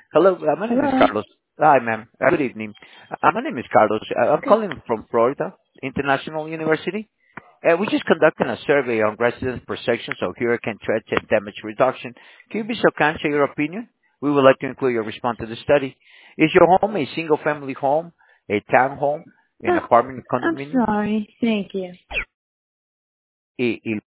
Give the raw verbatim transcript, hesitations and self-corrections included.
Hello, uh, my name is Hello. Carlos. Hi, ma'am. Uh, Good evening. Uh, My name is Carlos. Uh, I'm Good. calling from Florida International University. Uh, We're just conducting a survey on resident perceptions of hurricane threats and damage reduction. Can you be so kind, share your opinion? We would like to include your response to the study. Is your home a single-family home, a townhome, an Oh, apartment I'm condominium? sorry. Thank you. A- a